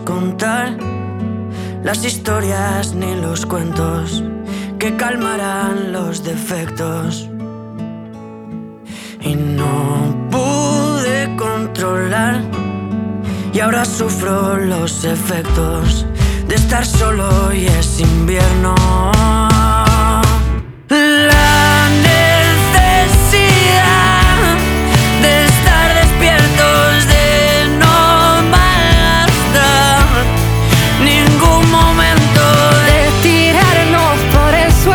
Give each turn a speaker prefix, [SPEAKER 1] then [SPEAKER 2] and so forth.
[SPEAKER 1] contar las historias ni los cuentos que calmarán los defectos. Y no pude controlar, y ahora sufro los efectos de estar solo y es invierno.